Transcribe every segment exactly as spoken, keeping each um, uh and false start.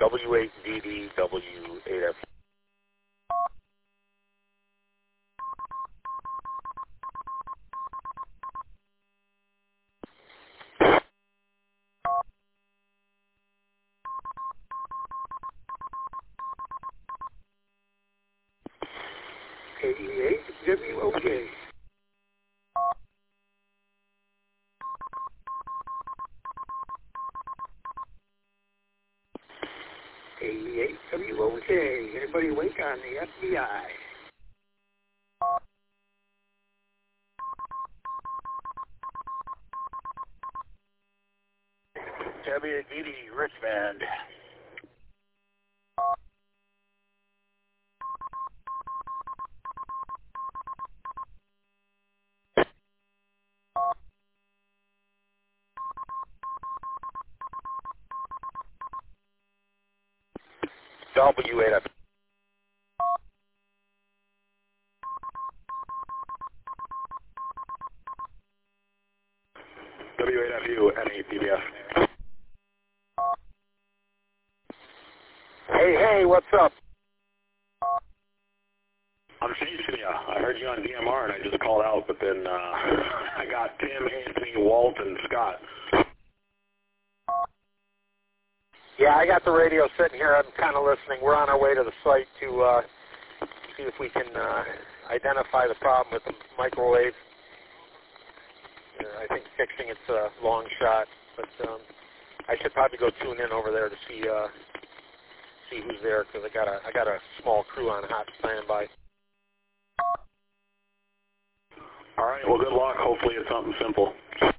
W eight D D W eight F. K E eight W O K. K E eight W O K. Anybody wink on the F B I? W D D Richmond. W eight F. W eight F U N eight D B F. Hey, hey, what's up? I'm chasing you. I heard you on D M R and I just called out, but then uh, I got Tim, Anthony, Walt, and Scott. Yeah, I got the radio sitting here. I'm kind of listening. We're on our way to the site to uh, see if we can uh, identify the problem with the microwave. Uh, I think fixing it's a long shot, but um, I should probably go tune in over there to see uh, see who's there because I got a I got a small crew on hot standby. All right. Well, good luck. Hopefully, it's something simple.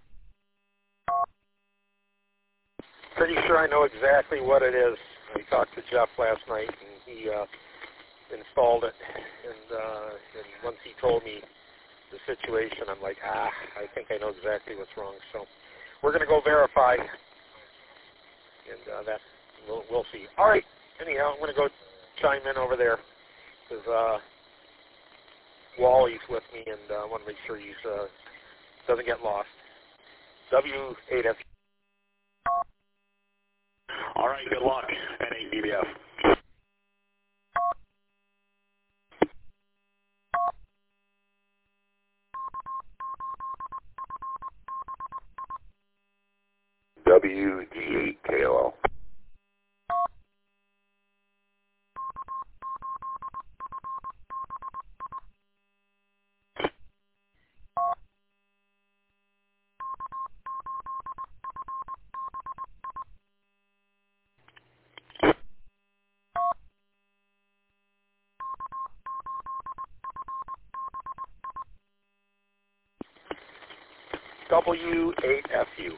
Pretty sure I know exactly what it is. I talked to Jeff last night, and he uh, installed it. And, uh, and once he told me the situation, I'm like, ah, I think I know exactly what's wrong. So we're going to go verify, and uh, that we'll, we'll see. All right. Anyhow, I'm going to go chime in over there because uh, Wally's with me, and I uh, want to make sure he uh, doesn't get lost. W eight F. All right, good luck, N eight D B F. W D eight K O L. W eight F U.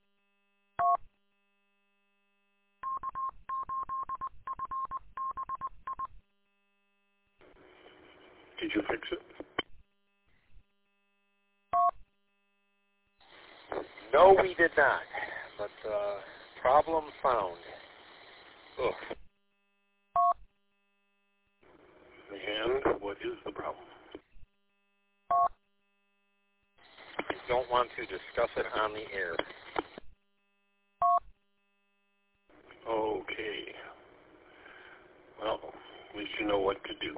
Did you fix it? No, we did not. But uh, problem found. Ugh. And what is the problem? I don't want to discuss it on the air. Okay. Well, at least you know what to do.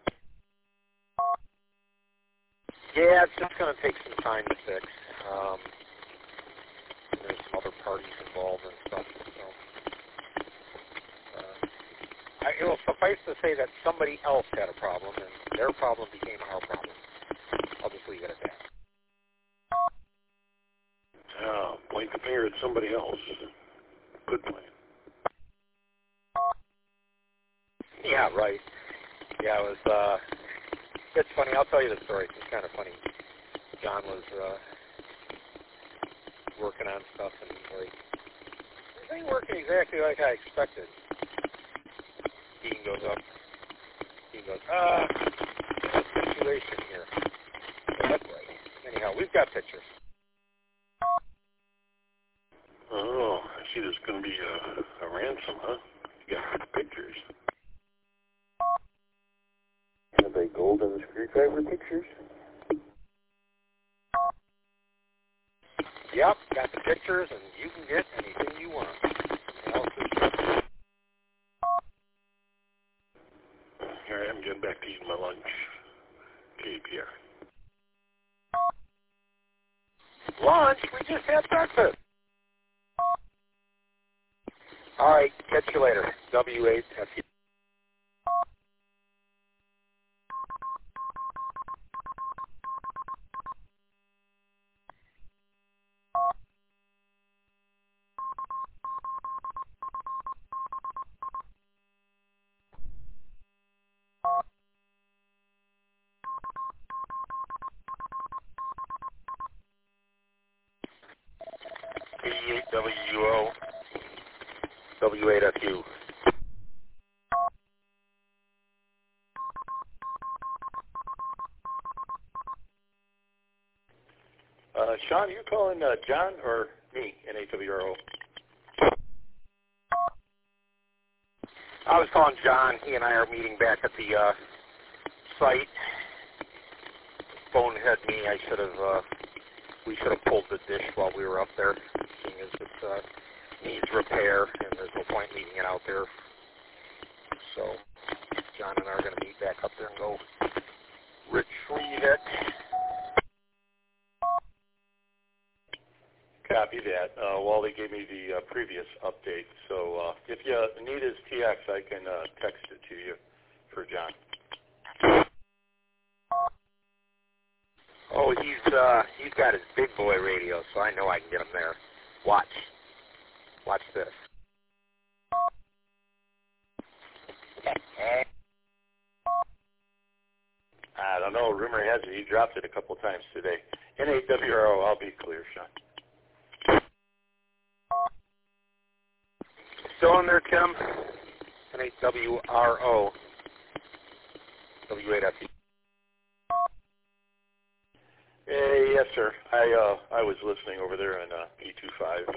Yeah, it's just going to take some time to fix. Um, there's some other parties involved and stuff. So, uh, I, it will suffice to say that somebody else had a problem, and their problem became our problem. I'll just leave it at that. Oh, point the finger at somebody else. Good plan. Yeah, right. Yeah, it was, uh, it's funny. I'll tell you the story. It's kind of funny. John was, uh, working on stuff and like, this ain't working exactly like I expected. Dean goes up. Dean goes, uh, there's a situation here. So that's right. Anyhow, we've got pictures. Oh, I see there's going to be a, a ransom, huh? You got pictures. Are they golden screwdriver pictures? Yep, got the pictures, and you can get anything you want. getting back to eating my lunch. K P R. Lunch? We just had breakfast. All right, catch you later. W eight F U. B eight W O, W eight F U. Uh, Sean, you calling uh, John or me, N A W R O? I was calling John. He and I are meeting back at the uh, site. Phone had me. I should have. Uh, we should have pulled the dish while we were up there, seeing as it uh, needs repair, and there's no point leaving it out there. So John and I are going to meet back up there and go retrieve it. Copy that. Uh, Wally gave me the uh, previous update, so uh, if you need his T X, I can uh, text it to you for John. Oh, he's uh, he's got his big boy radio, so I know I can get him there. Watch. Watch this. I don't know. Rumor has it he dropped it a couple times today. N A W R O, I'll be clear, Sean. Still in there, Tim? N A W R O, W eight F U. Hey, yes, sir. I uh, I was listening over there on uh, P twenty-five.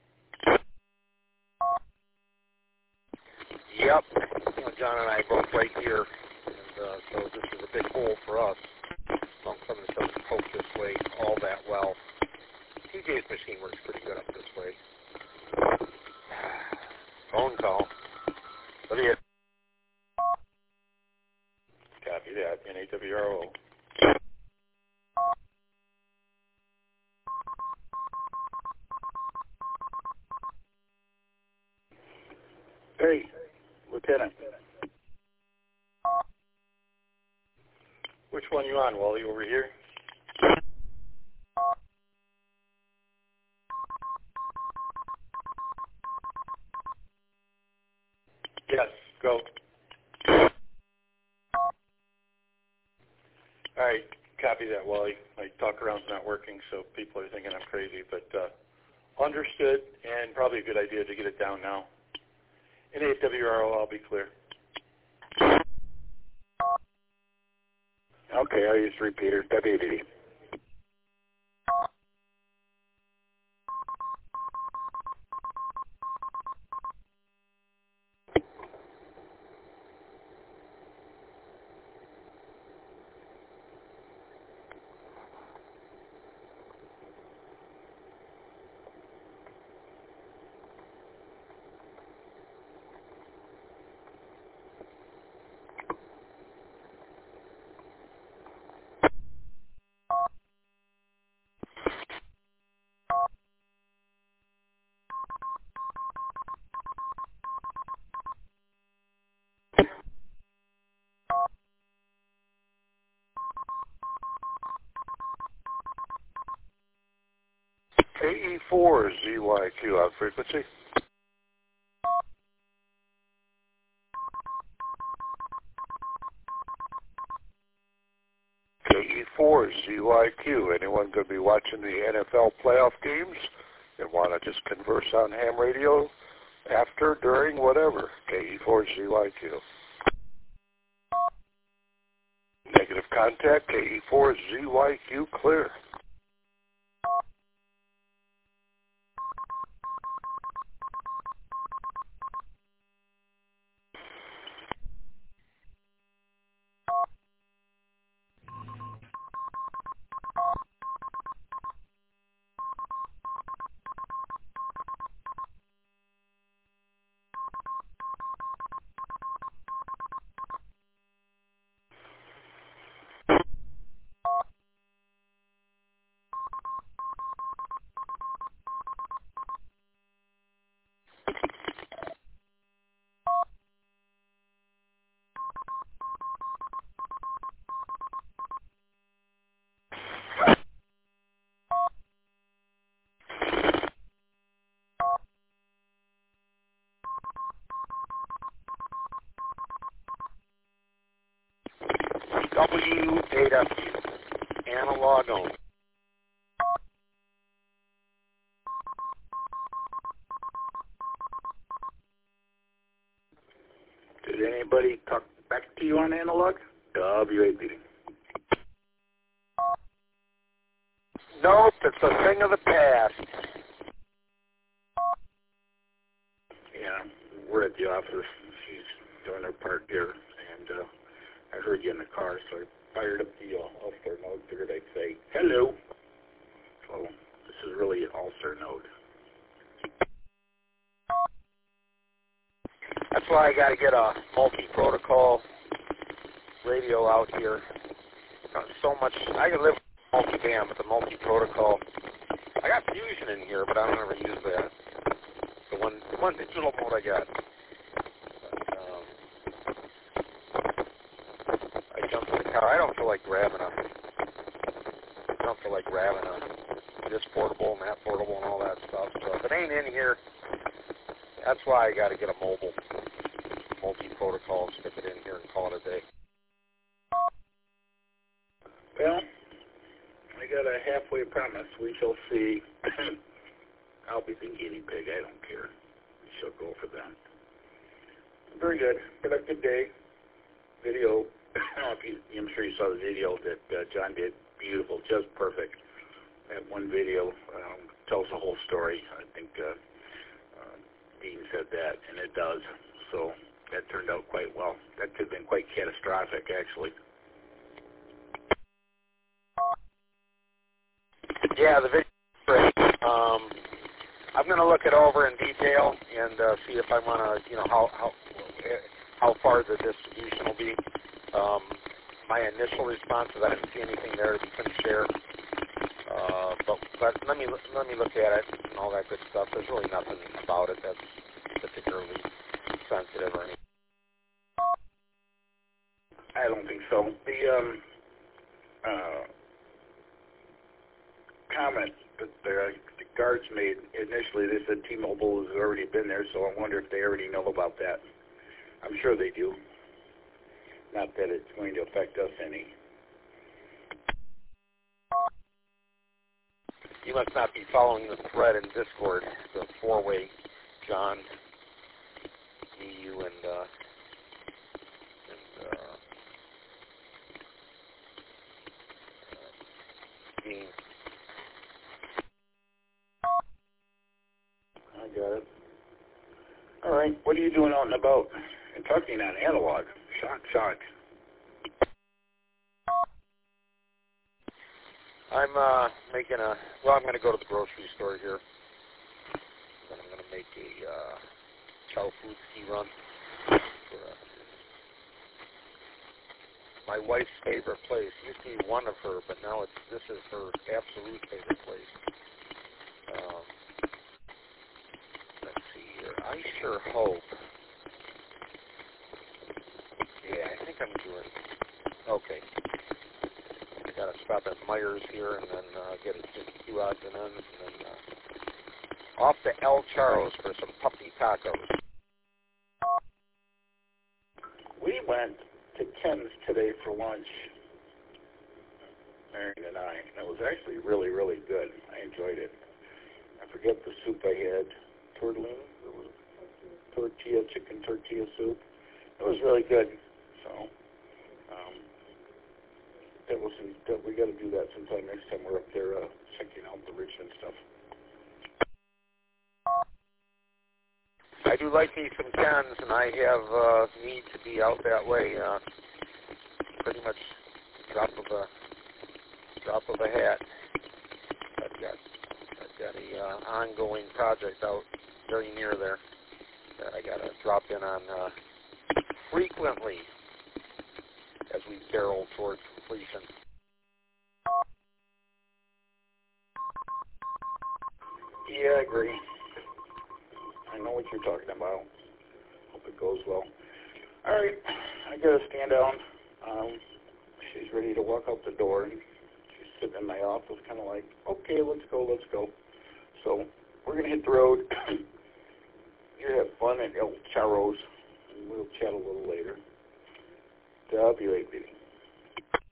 Yep. You know, John and I are both right here, and uh, so this is a big hole for us. Long Clemens doesn't poke this way all that well. T J's machine works pretty good up this way. Phone call. What do you? Copy that. N A W R O. Hey, Lieutenant. Which one you on, Wally? Over here? Yes, go. All right, copy that, Wally. My talk around's not working, so people are thinking I'm crazy, but uh, understood, and probably a good idea to get it down now. N A W R O, I'll be clear. Okay, I'll use repeater, W eight eighty. K E four Z Y Q on frequency. K E four Z Y Q. Anyone going to be watching the N F L playoff games and want to just converse on ham radio after, during, whatever? K E four Z Y Q. Negative contact, K E four Z Y Q clear. W A W, analog only. Did anybody talk back to you on analog? W A W. Nope, it's a thing of the past. Yeah, we're at the office. She's doing her part here, and uh, I heard you in the car, so I fired up the uh, Ulster node. Figured I'd say hello. So this is really an Ulster node. That's why I got to get a multi-protocol radio out here. Uh, So much. I can live with multi-band, but the multi-protocol. I got Fusion in here, but I don't ever use that. The one, the one digital mode I got. Um, I jumped in the car. I don't feel like grabbing a. I don't feel like grabbing a this portable and that portable and all that stuff. So if it ain't in here, that's why I got to get a mobile multi-protocol, stick it in here, and call it a day. Well, I got a halfway promise. We shall see. I'll be the guinea pig. I don't care. We shall go for them. Very good. Productive day. Video. I'm sure you saw the video that uh, John did. Beautiful. Just perfect. That one video um, tells the whole story. I think uh, uh, Dean said that, and it does. So that turned out quite well. That could have been quite catastrophic, actually. Yeah, the video is great. Um, I'm going to look it over in detail and uh, see if I want to, you know, how how how far the distribution will be. Um, my initial response is I didn't see anything there that we couldn't share. Uh, but but let me let me look at it and all that good stuff. There's really nothing about it that's particularly sensitive or anything. I don't think so. The um, uh, comment that the, the guards made initially, they said T-Mobile has already been there, so I wonder if they already know about that. I'm sure they do. Not that it's going to affect us any. You must not be following the thread in Discord, the four-way, John, me, you, and, uh, and uh, Dean. I got it. All right, what are you doing out and about? And talking on analog. Shock, shock. I'm uh, making a, well, I'm going to go to the grocery store here. Then I'm going to make a uh, chow food ski run. For, uh, my wife's favorite place. Used to be one of her, but now it's this is her absolute favorite place. Um, let's see here. I sure hope. Yeah, I think I'm doing okay. I got to stop at Myers here and then uh, get a, just a few odds and ends, and then uh, off to El Charros for some puppy tacos. We went to Ken's today for lunch, Marion and I, and it was actually really, really good. I enjoyed it. I forget the soup I had. Tortellini? Tortilla, chicken tortilla soup. It was really good. So, um, that was that we got to do that sometime next time we're up there uh, checking out the Richmond stuff. I do like me some Ken's, and I have uh, need to be out that way. Uh, pretty much drop of a drop of a hat. I've got I've got a uh, ongoing project out very near there that I got to drop in on uh, frequently as we barrel toward completion. Yeah, I agree. I know what you're talking about. Hope it goes well. All right, I got to stand down. Um, she's ready to walk out the door, and she's sitting in my office kind of like, okay, let's go, let's go. So we're going to hit the road. You have fun at El Charros, and we'll chat a little later. W A B.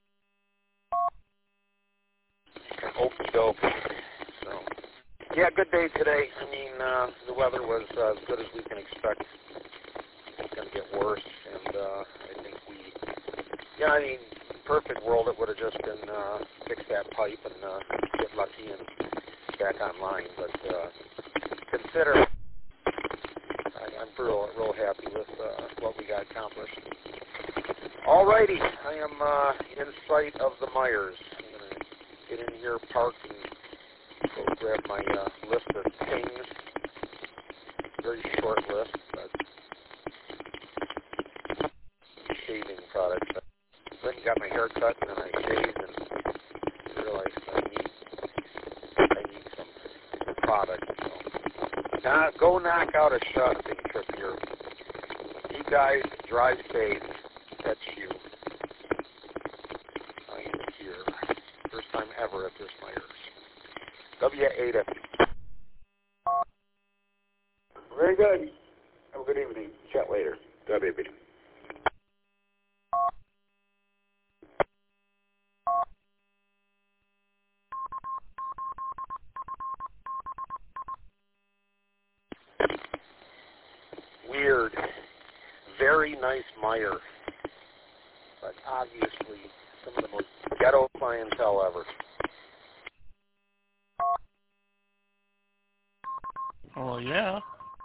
dope. So, yeah, good day today. I mean, uh, the weather was uh, as good as we can expect. It's going to get worse, and uh, I think we, yeah, I mean, perfect world, it would have just been uh, fix that pipe and uh, get lucky and back online. But uh, consider, I, I'm real, real happy with uh, what we got accomplished. All righty, I am uh, in sight of the Myers. I'm going to get in here, park, and go grab my uh, list of things. Very short list, but shaving products. I went and got my hair cut, and then I shaved, and realized I need, I need some product. So. Now, go knock out a shopping trip here. You guys drive safe. That's you. I am here. First time ever at this Myers. W A W. Very good. Have a good evening. Chat later. W B. Weird. Very nice Meijer. But obviously some of the most ghetto clientele ever. Well, yeah.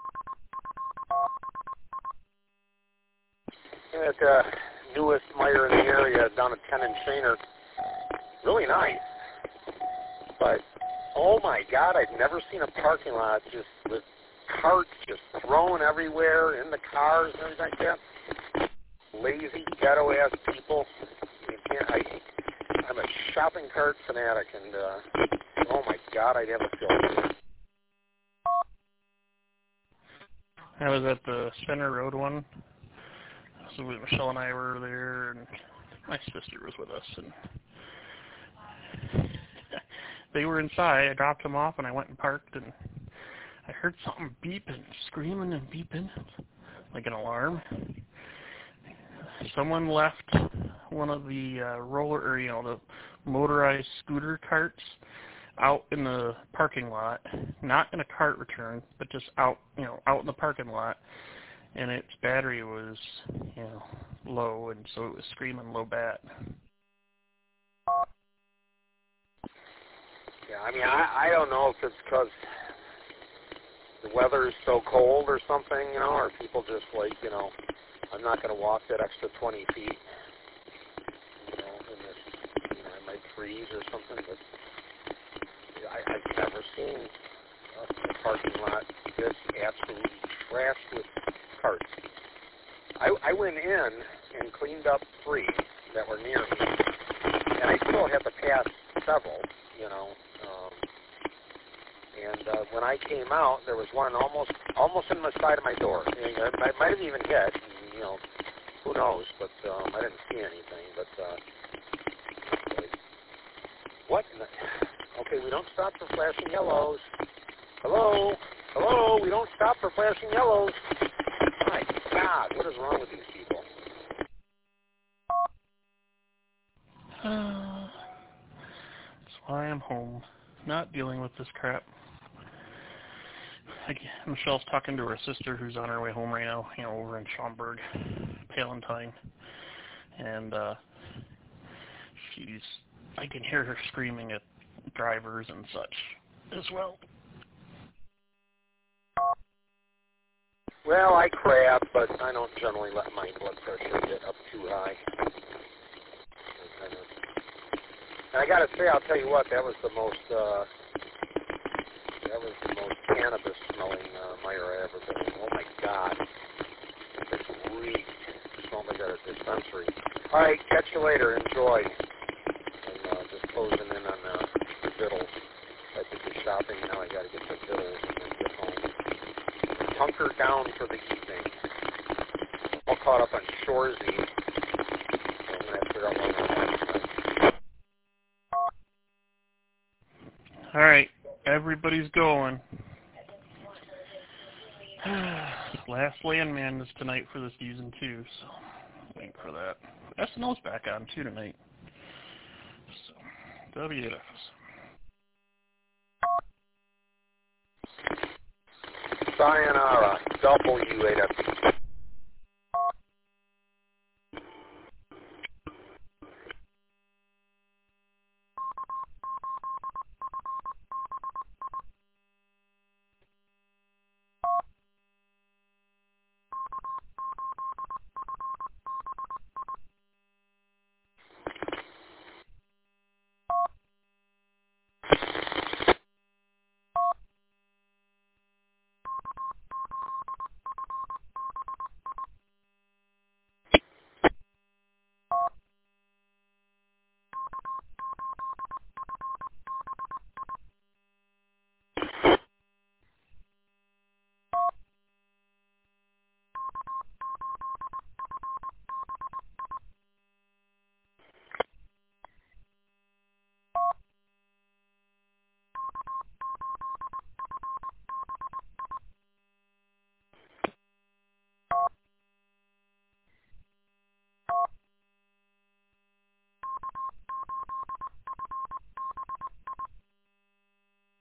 At the uh, newest Meijer in the area down at ten and Shaner. Really nice. But, oh my God, I've never seen a parking lot just with carts just thrown everywhere in the cars and everything like that. Lazy, ghetto-ass people. You can't, I, I'm a shopping cart fanatic, and uh, oh my God, I'd have a field. I was at the Center Road one. So we, Michelle and I were there, and my sister was with us, and they were inside. I dropped them off, and I went and parked, and I heard something beeping, screaming and beeping, like an alarm. Someone left one of the uh, roller, or you know, the motorized scooter carts out in the parking lot, not in a cart return, but just out, you know, out in the parking lot, and its battery was, you know, low, and so it was screaming low bat. Yeah, I mean, I, I don't know if it's because the weather is so cold or something, you know, or people just like, you know, I'm not going to walk that extra twenty feet, you know, in this, you know, I might freeze or something, but I, I've never seen a, a parking lot this absolutely trashed with carts. I, I went in and cleaned up three that were near me, and I still had to pass several, you know. Um, and uh, when I came out, there was one almost almost in the side of my door. And I might, might have even hit, and, you know, who knows? But um, I didn't see anything. But uh, like, what? In the, okay, we don't stop for flashing yellows. Hello, hello, we don't stop for flashing yellows. My God, what is wrong with these people? Uh, that's why I'm home, not dealing with this crap. Again, Michelle's talking to her sister who's on her way home right now, you know, over in Schaumburg, Palentine. And uh, she's, I can hear her screaming at drivers and such as well. Well, I crab, but I don't generally let my blood pressure get up too high. And I got to say, I'll tell you what, that was the most, uh, that was the most cannabis-smelling uh, Meijer I ever been in. Oh, my God. It reeked. It smelled like a dispensary. All right, catch you later. Enjoy. And uh, just closing in on uh, the vittles. I did the shopping. Now I got to get the vittles and then get home. Hunker down for the evening. All caught up on Shorzy. So I'm going to have to figure out what I'm going to do. All right, everybody's going. Last Landman is tonight for the season two, so waiting for that. S N L's back on too tonight. So W F S. Sayonara, W A W.